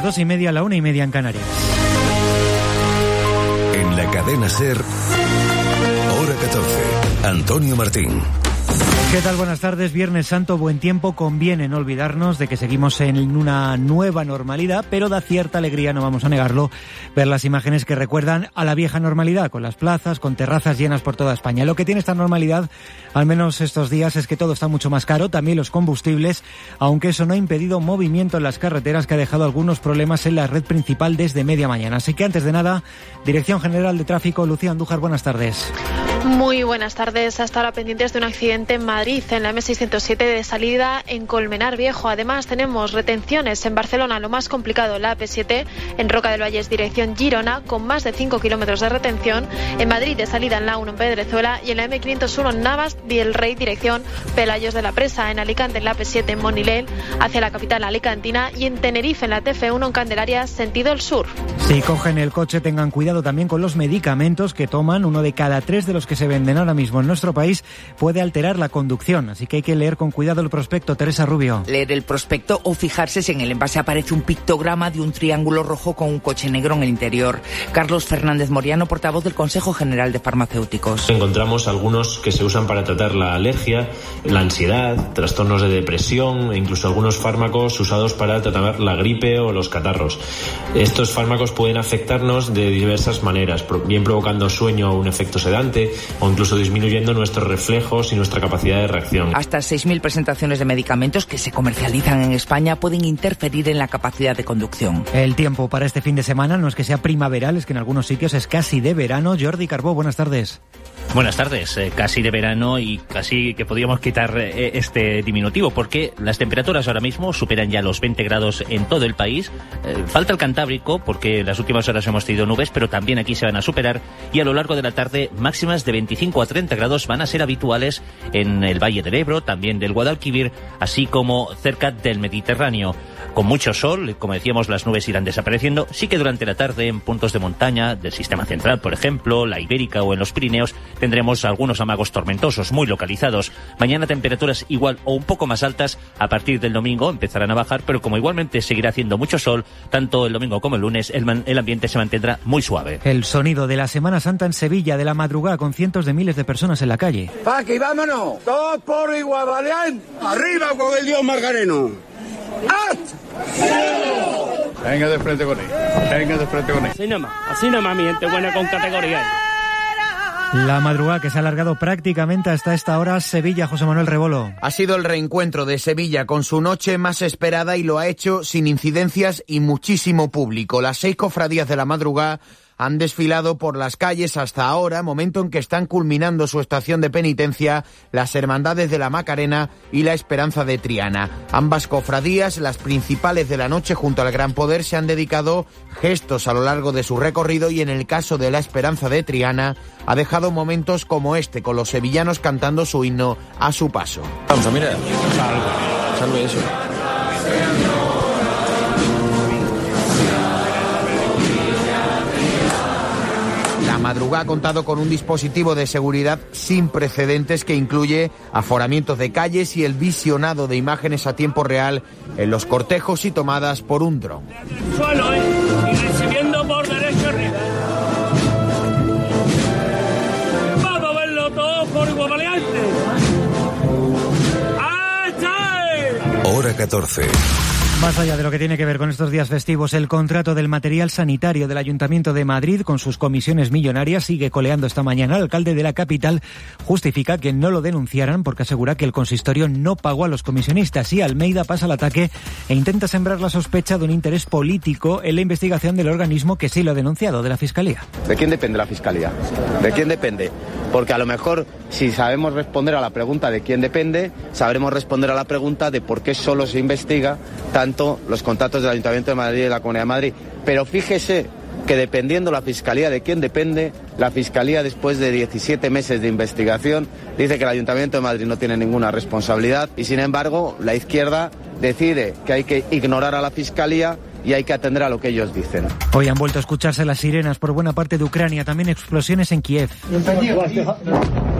2:30, 1:30 en Canarias. En la cadena SER, hora 14, Antonio Martín. ¿Qué tal? Buenas tardes. Viernes Santo, buen tiempo. Conviene no olvidarnos de que seguimos en una nueva normalidad, pero da cierta alegría, no vamos a negarlo, ver las imágenes que recuerdan a la vieja normalidad, con las plazas, con terrazas llenas por toda España. Lo que tiene esta normalidad, al menos estos días, es que todo está mucho más caro, también los combustibles, aunque eso no ha impedido movimiento en las carreteras, que ha dejado algunos problemas en la red principal desde media mañana. Así que antes de nada, Dirección General de Tráfico, Lucía Andújar, buenas tardes. Muy buenas tardes. Hasta ahora pendientes de un accidente en Madrid, en la M607 de salida en Colmenar Viejo. Además tenemos retenciones en Barcelona, lo más complicado, la AP7 en Roca del Vallés, dirección Girona, con más de 5 kilómetros de retención. En Madrid de salida en la 1 en Pedrezuela y en la M501 en Navas del Rey, dirección Pelayos de la Presa. En Alicante en la AP7 en Monilén, hacia la capital alicantina. Y en Tenerife en la TF1 en Candelaria, sentido el sur. Si cogen el coche, tengan cuidado también con los medicamentos que toman. 1 de cada 3 de los que se venden ahora mismo en nuestro país puede alterar la conducción, así que hay que leer con cuidado el prospecto. Teresa Rubio. Leer el prospecto o fijarse si en el envase aparece un pictograma de un triángulo rojo con un coche negro en el interior. Carlos Fernández Moriano, portavoz del Consejo General de Farmacéuticos. Encontramos algunos que se usan para tratar la alergia, la ansiedad, trastornos de depresión e incluso algunos fármacos usados para tratar la gripe o los catarros. Estos fármacos pueden afectarnos de diversas maneras, bien provocando sueño o un efecto sedante, o incluso disminuyendo nuestros reflejos y nuestra capacidad de reacción. Hasta 6.000 presentaciones de medicamentos que se comercializan en España pueden interferir en la capacidad de conducción. El tiempo para este fin de semana no es que sea primaveral, es que en algunos sitios es casi de verano. Jordi Carbó, buenas tardes. Buenas tardes, casi de verano y casi que podríamos quitar este diminutivo, porque las temperaturas ahora mismo superan ya los 20 grados en todo el país. Falta el Cantábrico, porque en las últimas horas hemos tenido nubes, pero también aquí se van a superar, y a lo largo de la tarde máximas de 25 a 30 grados van a ser habituales en el Valle del Ebro, también del Guadalquivir, así como cerca del Mediterráneo. Con mucho sol, como decíamos, las nubes irán desapareciendo. Sí que durante la tarde en puntos de montaña del sistema central, por ejemplo, la Ibérica o en los Pirineos, tendremos algunos amagos tormentosos muy localizados. Mañana temperaturas igual o un poco más altas. A partir del domingo empezarán a bajar, pero como igualmente seguirá haciendo mucho sol, tanto el domingo como el lunes, el ambiente se mantendrá muy suave. El sonido de la Semana Santa en Sevilla, de la madrugada, con cientos de miles de personas en la calle. ¡Paqui, vámonos! ¡Todos por igual, valiente! ¡Arriba con el Dios Margareno! Venga de frente con él. Venga de frente con él. Así nomás, mi gente buena con categoría. La madrugada que se ha alargado prácticamente hasta esta hora. Sevilla, José Manuel Rebolo. Ha sido el reencuentro de Sevilla con su noche más esperada y lo ha hecho sin incidencias y muchísimo público. Las 6 cofradías de la madrugada han desfilado por las calles hasta ahora, momento en que están culminando su estación de penitencia las Hermandades de la Macarena y la Esperanza de Triana. Ambas cofradías, las principales de la noche junto al Gran Poder, se han dedicado gestos a lo largo de su recorrido y en el caso de la Esperanza de Triana ha dejado momentos como este, con los sevillanos cantando su himno a su paso. Vamos a mirar. Salve eso. La madrugada ha contado con un dispositivo de seguridad sin precedentes que incluye aforamientos de calles y el visionado de imágenes a tiempo real en los cortejos y tomadas por un dron. Suelo, y recibiendo por derecho arriba. Vamos a verlo todo por igual valiente. Hora 14. Más allá de lo que tiene que ver con estos días festivos, el contrato del material sanitario del Ayuntamiento de Madrid con sus comisiones millonarias sigue coleando esta mañana. El alcalde de la capital justifica que no lo denunciaran porque asegura que el consistorio no pagó a los comisionistas, y Almeida pasa al ataque e intenta sembrar la sospecha de un interés político en la investigación del organismo que sí lo ha denunciado, de la Fiscalía. ¿De quién depende la Fiscalía? ¿De quién depende? Porque a lo mejor, si sabemos responder a la pregunta de quién depende, sabremos responder a la pregunta de por qué solo se investiga tanto los contratos del Ayuntamiento de Madrid y de la Comunidad de Madrid. Pero fíjese que dependiendo la Fiscalía de quién depende, la Fiscalía, después de 17 meses de investigación, dice que el Ayuntamiento de Madrid no tiene ninguna responsabilidad y, sin embargo, la izquierda decide que hay que ignorar a la Fiscalía y hay que atender a lo que ellos dicen. Hoy han vuelto a escucharse las sirenas por buena parte de Ucrania, también explosiones en Kiev.